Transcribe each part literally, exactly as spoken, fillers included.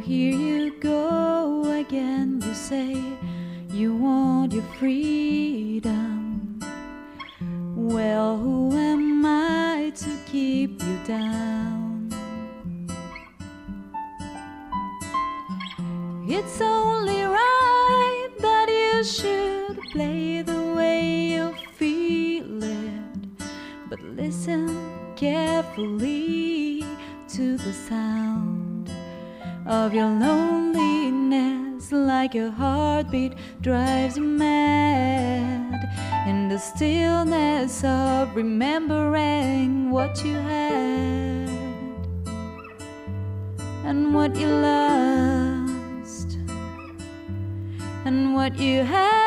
here you go again. You say you want your freedom. Well, who am I to keep you down? It's only right that you should play the way you feel it, but listen carefully to the sound of your loneliness, like your heartbeat drives you mad, in the stillness of remembering what you had and what you lost and what you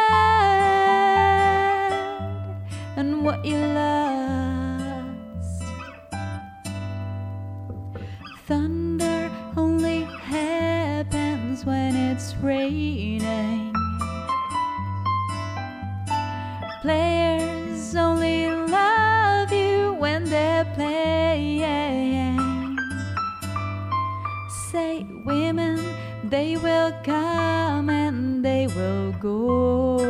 had and what you lost. Thunder only happens when it's raining. Players only love you when they're playing. Say women, they will come and they will go.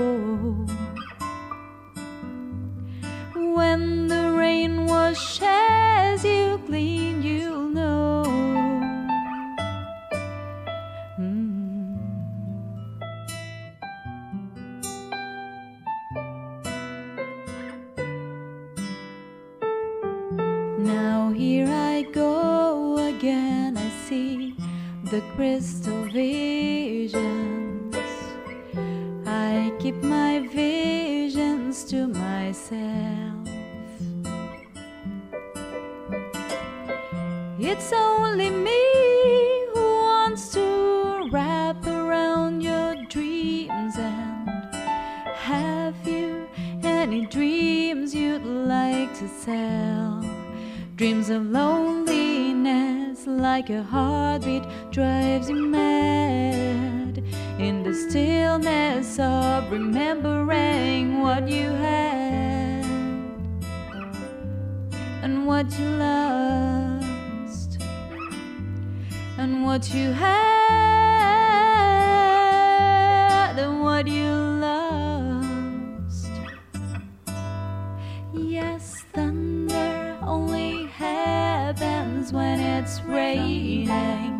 When the rain washes you clean, you'll know. Mm. Now here I go again, I see the crystal visions. I keep my visions to myself. It's only me who wants to wrap around your dreams. And have you any dreams you'd like to tell? Dreams of loneliness, like a heartbeat drives you mad, in the stillness of remembering what you had and what you lost and what you had and what you lost. Yes, thunder only happens when it's raining.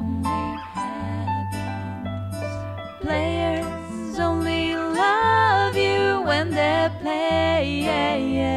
Players only love you when they're playing.